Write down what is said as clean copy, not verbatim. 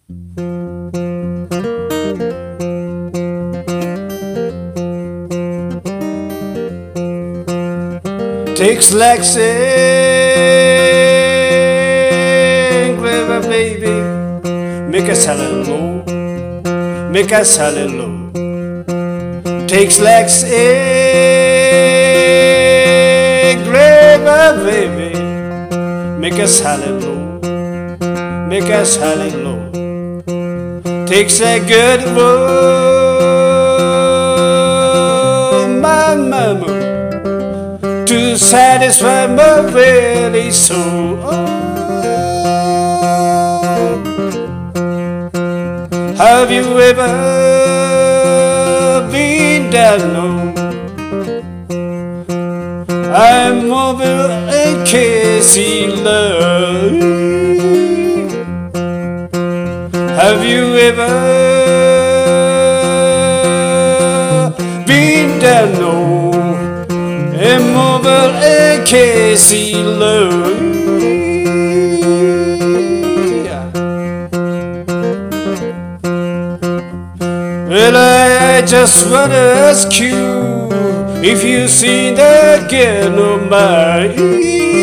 Takes like saying, clever baby, make a salad low, make a salad low. Takes like saying, clever baby, make a salad low, make a salad low. Takes a good woman, mama, to satisfy my very soul. Have you ever been down low? I'm mobile and Casey love. Have you ever been down low? Immobile and Casey love. Well, I just wanna ask you if you see that girl of mine.